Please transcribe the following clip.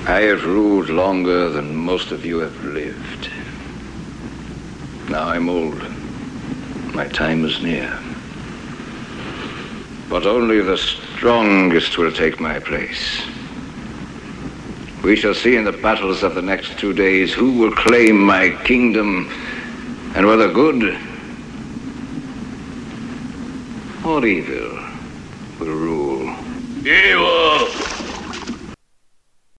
I have ruled longer than most of you have lived. Now I'm old. My time is near. But only the strongest will take my place. We shall see in the battles of the next 2 days who will claim my kingdom, and whether good or evil will rule. Evil!